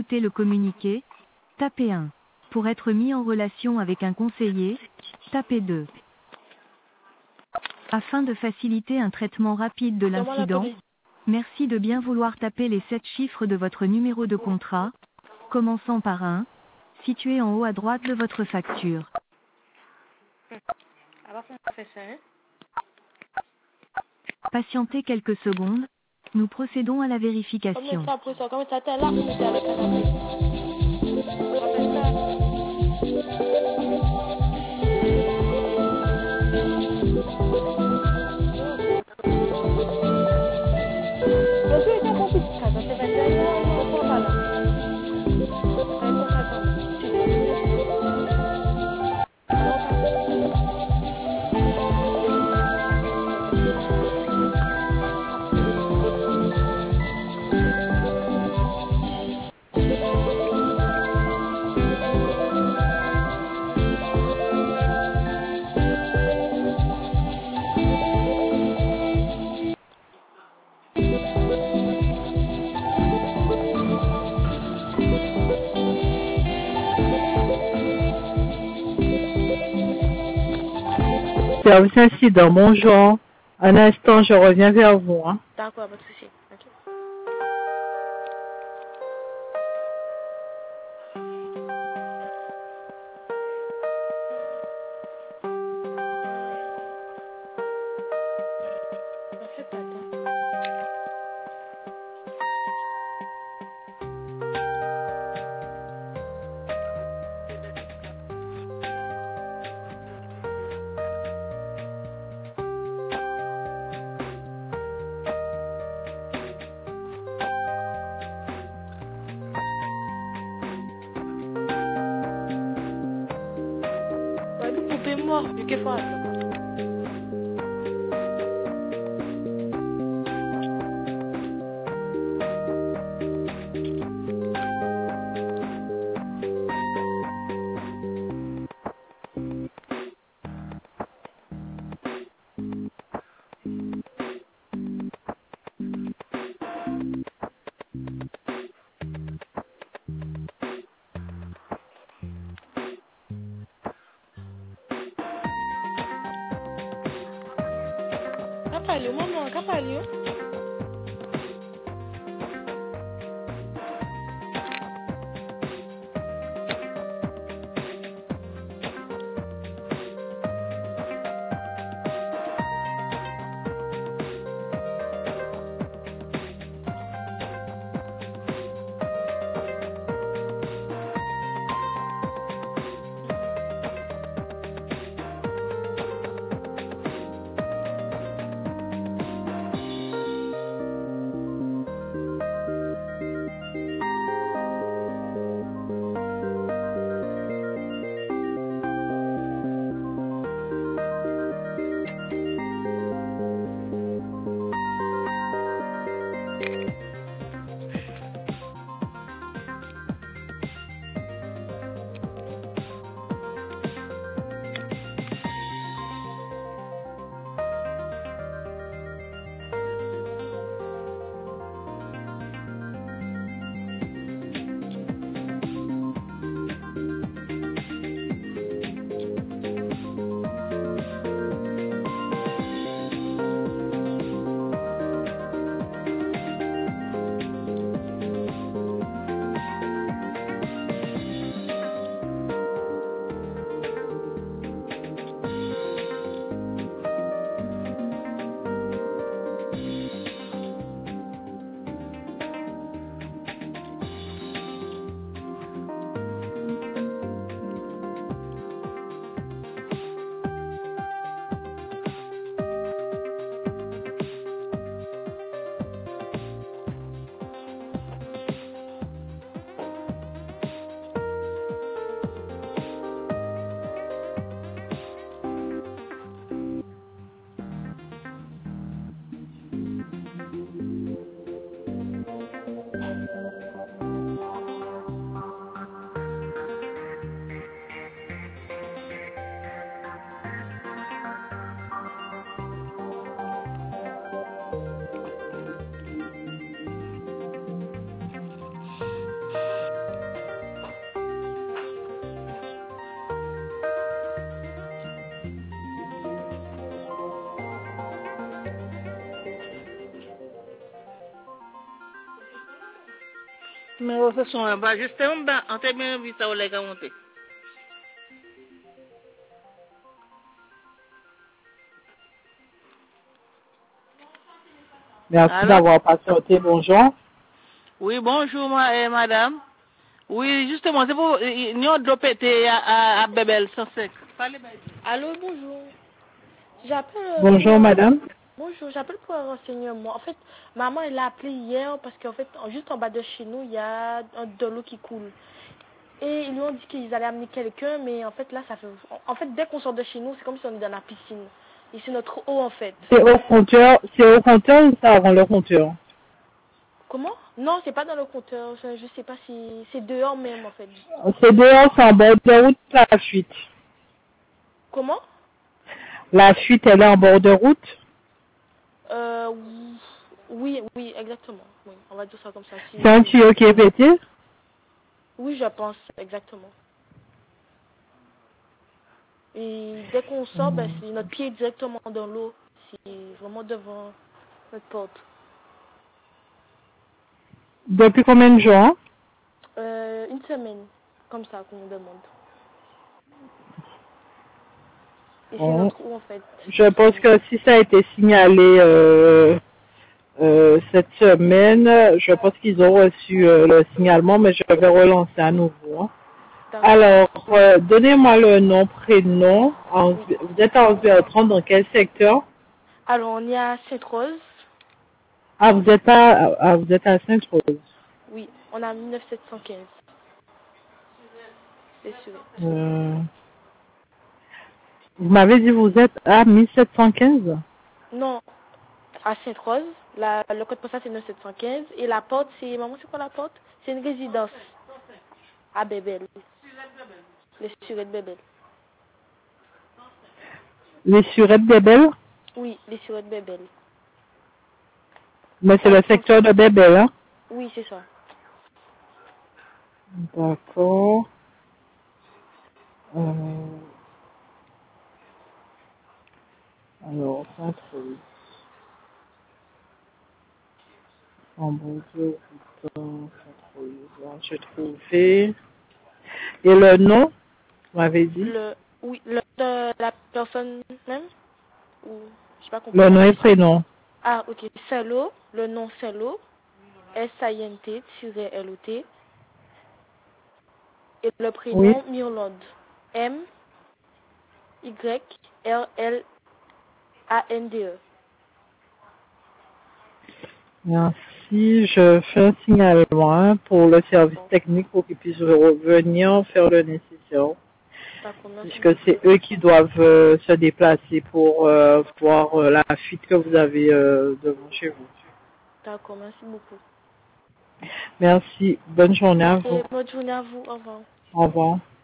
écouter le communiqué, tapez 1. Pour être mis en relation avec un conseiller, tapez 2. Afin de faciliter un traitement rapide de l'incident, merci de bien vouloir taper les 7 chiffres de votre numéro de contrat, commençant par 1, situé en haut à droite de votre facture. Alors, on fait ça, hein? Patientez quelques secondes, nous procédons à la vérification. Comme ça, t'es là, on est avec la on fait ça. Monsieur est compris. Quand on se fait ça, on prend pas là. On prend pas ça. Tu Service incident, bonjour. Un instant, je reviens vers vous. Hein. D'accord, pas de souci. Ok. On fait pas ça. Ouais, nous coupez-moi, du que faire. Capalho, maman, capalho. Numéro 61, bah, juste en bas, en terminant, vite, ça va les monter. Merci d'avoir patienté. Bonjour. Oui, bonjour, madame. Oui, justement, c'est pour nous dropper à Bebel 105. Allô, bonjour. J'appelle Bonjour, madame. Bonjour, j'appelle pour un renseignement. En fait, maman, elle a appelé hier parce qu'en fait, juste en bas de chez nous, il y a de l'eau qui coule. Et ils lui ont dit qu'ils allaient amener quelqu'un, mais en fait, là, ça fait... En fait, dès qu'on sort de chez nous, c'est comme si on est dans la piscine. Et c'est notre eau, en fait. C'est au compteur ou ça avant le compteur? Comment? Non, c'est pas dans le compteur. Je sais pas si... C'est dehors même, en fait. C'est dehors, c'est en bord de route, la fuite. Comment? La fuite, elle est en bord de route? Oui, exactement. Oui, on va dire ça comme ça. C'est un tuyau qui est pété? Oui, je pense, exactement. Et dès qu'on sort, ben, c'est notre pied directement dans l'eau. C'est vraiment devant notre porte. Depuis combien de jours? Une semaine, comme ça qu'on nous demande. Et c'est notre eau en fait. Je pense que si ça a été signalé cette semaine, je pense qu'ils ont reçu le signalement, mais je vais relancer à nouveau. Hein. Alors, donnez-moi le nom, prénom. Vous êtes à 11h30 dans quel secteur? Alors, on est à Sainte-Rose. Ah, vous êtes à Sainte-Rose. Oui, on a 1715. C'est sûr. Vous m'avez dit vous êtes à 1715? Non, à Sainte-Rose. Le code postal c'est 9715. Et la porte, c'est... Maman, c'est quoi la porte? C'est une résidence. À Bébel. Les surettes Bébel. Les surettes Bébel? Oui, les surettes Bébel. Mais c'est le secteur de Bébel, hein? Oui, c'est ça. D'accord. Alors, Sainte-Rose. En bonjour, j'ai trouvé. Et le nom, vous m'avez dit? Oui, le de la personne même? Ou, je sais pas compris. Le nom et prénom. Ah, ok. Salo, le nom Salo. S-A-I-N-T-L-O-T. Et le prénom Mirlande. M-Y-R-L-A-N-D-E. Merci. Je fais un signalement pour le service technique pour qu'ils puissent revenir faire le nécessaire. Puisque c'est eux qui doivent se déplacer pour voir la fuite que vous avez devant chez vous. D'accord, merci beaucoup. Merci. Bonne journée à vous. Bonne journée à vous. Au revoir. Au revoir.